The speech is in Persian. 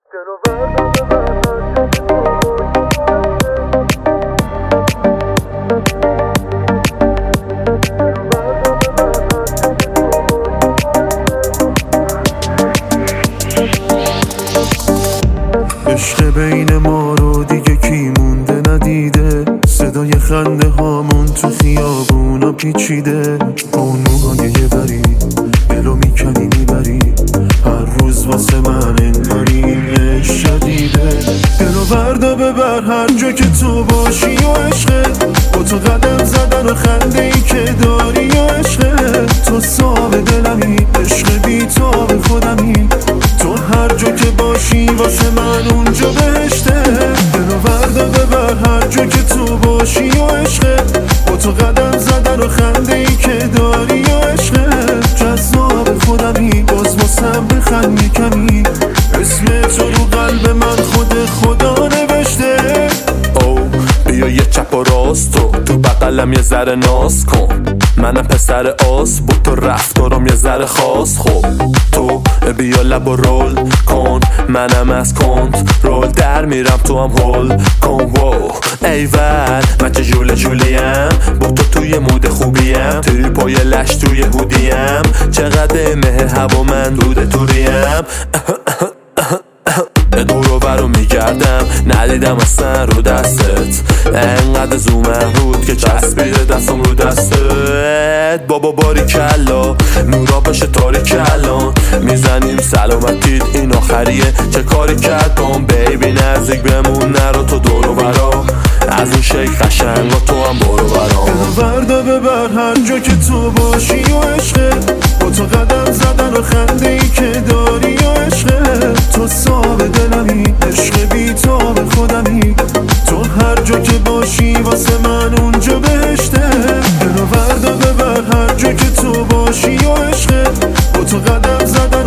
عشق بین ما رو دیگه کی مونده ندیده، صدای خنده هامون تو خیابونا پیچیده، با اون موهای یه بری دلو میکنی میبری، هر روز واسه من انگاری این عشق شدیده. دلو بردا ببر هر جا که تو باشی و عشقه، با تو قدم زدن و خنده ای که داری و عشقه، تو صاحب دلمی عشق بی تو به خودمی، تو هر جا که باشی واسه من اونجا بهشته. دلو بردا ببر هر جا که تو باشی و عشقه، با تو قدم زدن و خنده ای که داری و عشقه، جذاب خودمی باز واسم بخند میکنی، اسم تو رو قلب من خود خدا نوشته. او بیا یه چپ و راست تو بقلم یه ذره ناز کن، منم پسر آس با تو رفتارم یه ذره خاص. خب تو بیا لب و رول کن، منم از کنترل در میرم تو هم هول کن. واو ایول من چه جولیم با تو توی مود خوبیم، توی پای لش توی هودیم، چقدر مه هوا من دود توریم. دورو برو میگردم ندیدم اصلا رو دستت، انقدر زومم رود که چسبیده دستم رو دستت. بابا باری کلا نورا بشه تاریک الان، میزنیم سلامتید این آخریه چه کاری کردم بیبی، نزدیک بمون نرو تو دورو برا، از این شیک قشنگا تو هم برو برام. بردا ببر هر جا که تو باشی و عشقه، با تو قدم زدن و خنده ای که داری و عشقه، تو صاحب دلمی عشق بی تو به خودمی، تو هر جا که باشی واسه من اونجا بهشته. دلو بردا ببر هر جا که تو باشی و عشقه، با تو قدم زدن